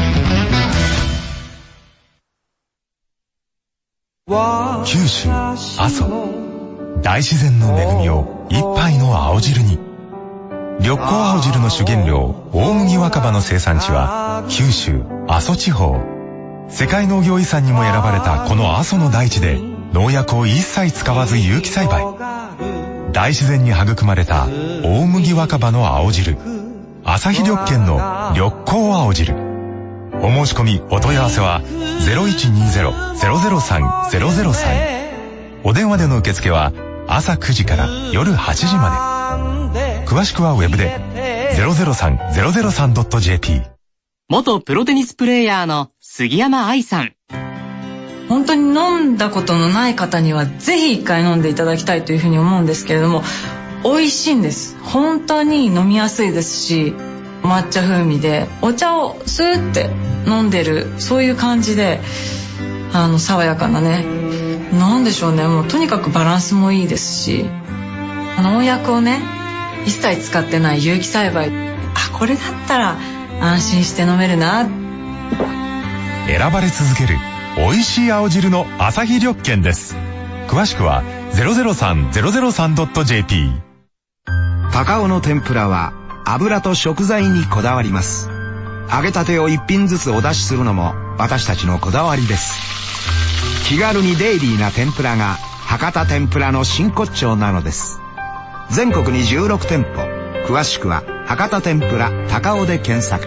オ。九州阿蘇、大自然の恵みを一杯の青汁に。緑光青汁の主原料大麦若葉の生産地は九州阿蘇地方。世界農業遺産にも選ばれたこの阿蘇の大地で農薬を一切使わず有機栽培、大自然に育まれた大麦若葉の青汁、朝日緑見の緑光青汁。お申し込みお問い合わせは ゼロいちにゼロ ゼロゼロさん ゼロゼロさん。お電話での受付は朝くじから夜はちじまで。詳しくはウェブで ゼロゼロさん ゼロゼロさん ドット ジェーピー。 元プロテニスプレーヤーの杉山愛さん。 本当に飲んだことのない方にはぜひ一回飲んでいただきたいというふうに思うんですけれども、美味しいんです。本当に飲みやすいですし、抹茶風味でお茶をスーって飲んでる、そういう感じで、あの爽やかなね、なんでしょうね、もうとにかくバランスもいいですし、農薬をね一切使ってない有機栽培、あ、これだったら安心して飲めるな。 選ばれ続ける美味しい青汁のアサヒ緑券です。詳しくは ゼロゼロさんゼロゼロさんドットジェーピー。 高尾の天ぷらは油と食材にこだわります。揚げたてを一品ずつお出しするのも私たちのこだわりです。気軽にデイリーな天ぷらが博多天ぷらの真骨頂なのです。全国にじゅうろく店舗、詳しくは博多天ぷら高尾で検索。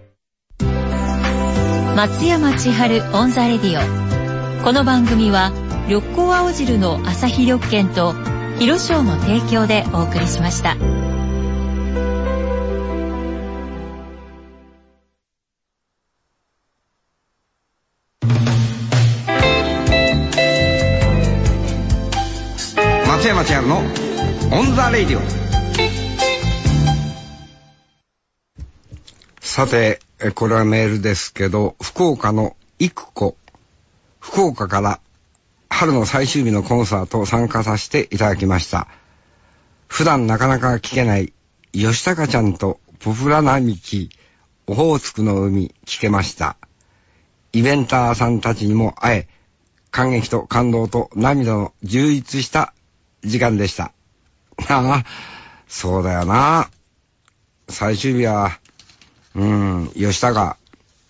松山千春オンザレディオ。この番組は緑光青汁のアサヒ緑券と広商の提供でお送りしました。 松山千春のオンザレディオ。さて、これはメールですけど、福岡のいくこ、福岡から春の最終日のコンサートを参加させていただきました。普段なかなか聞けない吉高ちゃんとポプラ並木、オホーツクの海聞けました。イベンターさんたちにも会え、感激と感動と涙の充実した時間でした。ああ、そうだよな。最終日は、うん、吉高。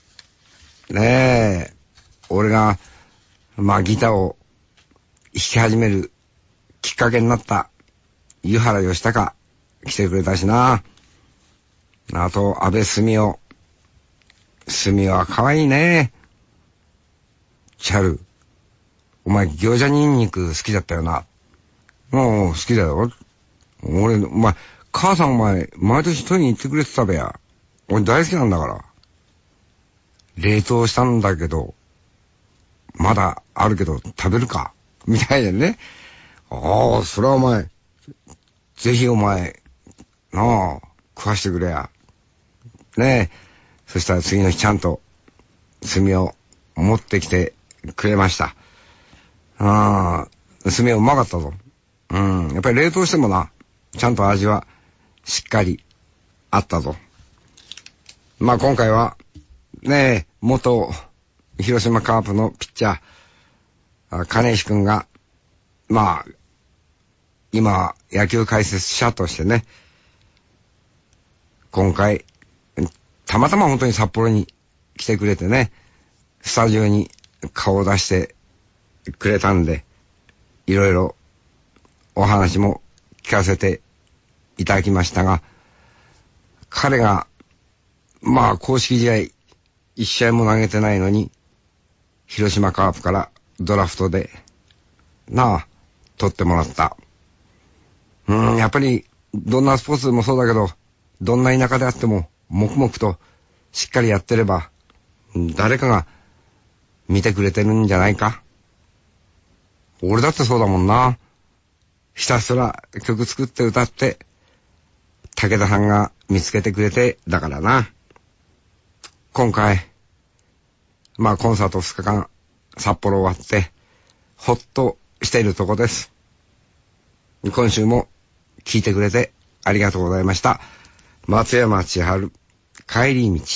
ねえ、俺が、まあギターを弾き始めるきっかけになった湯原吉高来てくれたしな。あと、安倍澄夫。澄夫は可愛いね。チャル。お前、餃子ニンニク好きだったよな。もう、好きだよ。俺、お前、母さんお前、毎年取りに行ってくれてたべや。俺大好きなんだから。冷凍したんだけど、まだあるけど食べるかみたいなね。ああ、それはお前、ぜひお前、なあ、食わしてくれや。ねえ。そしたら次の日ちゃんと、炭を持ってきてくれました。ああ、炭うまかったぞ。うん、やっぱり冷凍してもな、ちゃんと味はしっかりあったぞ。まあ今回は、ねえ、元広島カープのピッチャー、金石くんが、まあ、今、野球解説者としてね、今回、たまたま本当に札幌に来てくれてね、スタジオに顔を出してくれたんで、いろいろお話も聞かせていただきましたが、彼が、まあ公式試合一試合も投げてないのに、広島カープからドラフトで、なあ、取ってもらった。うん、やっぱり、どんなスポーツでもそうだけど、どんな田舎であっても、黙々としっかりやってれば、誰かが見てくれてるんじゃないか。俺だってそうだもんな。ひたすら曲作って歌って、武田さんが見つけてくれて、だからな。今回、まあコンサートふつかかん、札幌終わって、ほっとしているとこです。今週も聞いてくれてありがとうございました。松山千春、帰り道。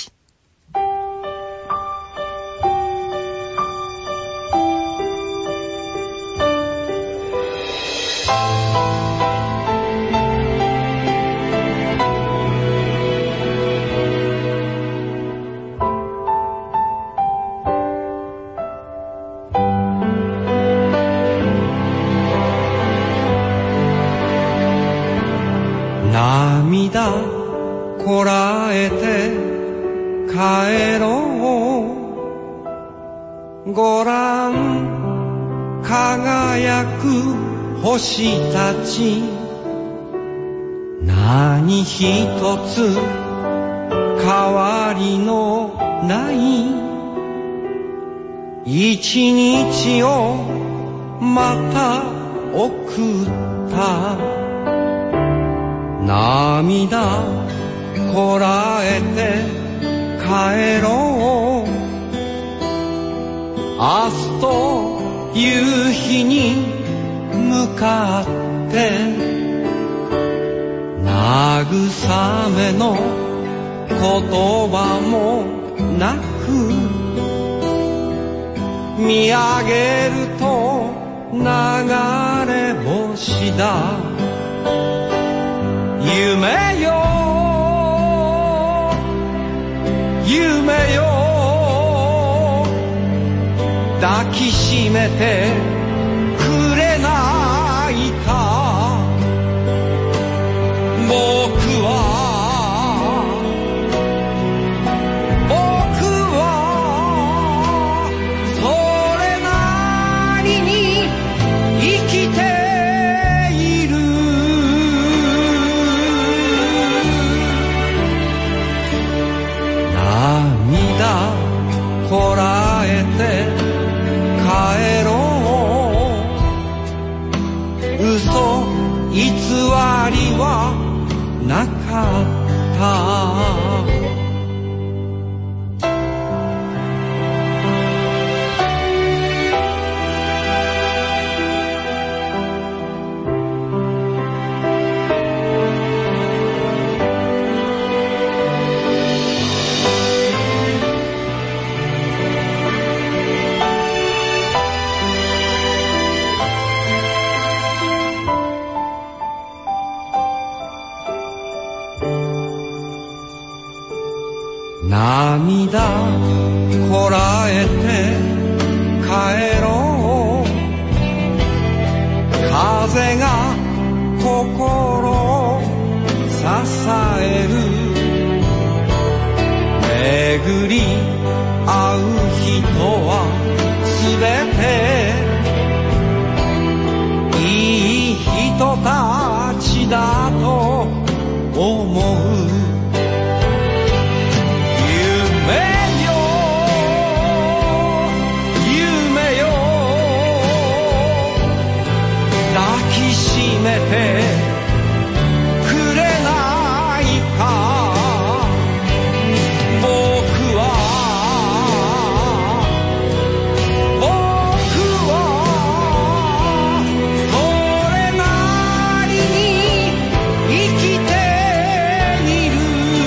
涙こらえて帰ろう。ご覧輝く星たち、何一つ変わりのない一日をまた送った。涙こらえて帰ろう。明日と夕日に向かって慰めの言葉もなく見上げると流れ星だ夢よ夢よ抱きしめてくれないか僕はこらえて帰ろう嘘偽りはなかった涙こらえて帰ろう風が心を支える巡り合う人はすべていい人たちだと思うめてくれないか僕は僕はそれなりに生きている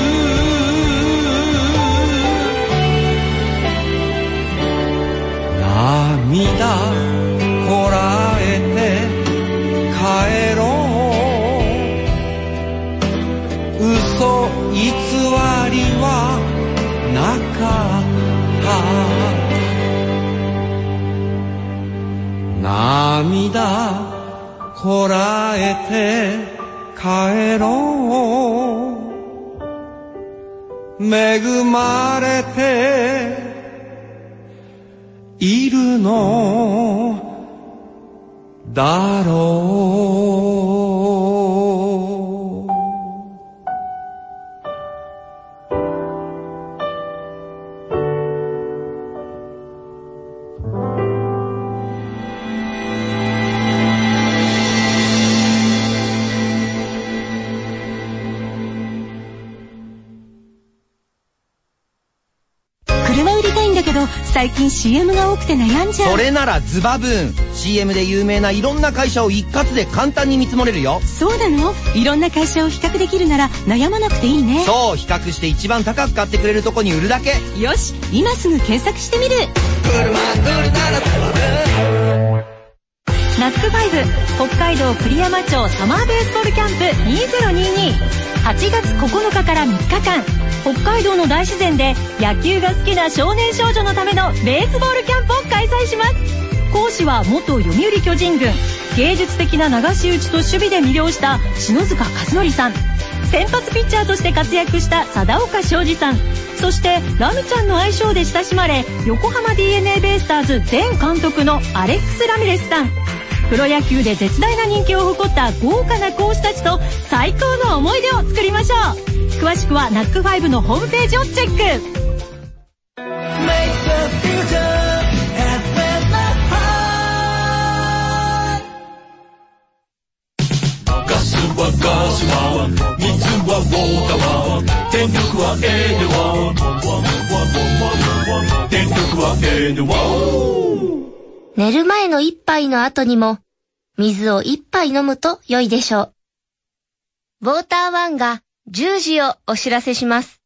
涙こらえて帰ろう嘘偽りはなかった涙こらえて帰ろう恵まれているのだろう車売りたいんだけど最近 シーエム が多くて悩んじゃう。 それならズバブーン シーエム で有名ないろんな会社を一括で簡単に見積もれるよ。 そうなの？いろんな会社を比較できるなら悩まなくていいね。 そう、比較して一番高く買ってくれるとこに売るだけ。 よし、今すぐ検索してみる。 車乗るならズバブーンナックファイブ北海道栗山町サマーベースボールキャンプにせんにじゅうにはちがつここのかからみっかかん北海道の大自然で野球が好きな少年少女のためのベースボールキャンプを開催します。講師は元読売巨人軍芸術的な流し打ちと守備で魅了した篠塚和則さん、先発ピッチャーとして活躍した貞岡昌司さん、そしてラムちゃんの愛称で親しまれ横浜 ディーエヌエー ベイスターズ前監督のアレックス・ラミレスさん、プロ野球で絶大な人気を誇った豪華な講師たちと最高の思い出を作りましょう。詳しくはナックファイブのホームページをチェック。 ガスはガスは水はウォーターは電力はエネワ電力はエネワ。 寝る前の一杯の後にも水を一杯飲むと良いでしょう。ウォーターワンがじゅうじをお知らせします。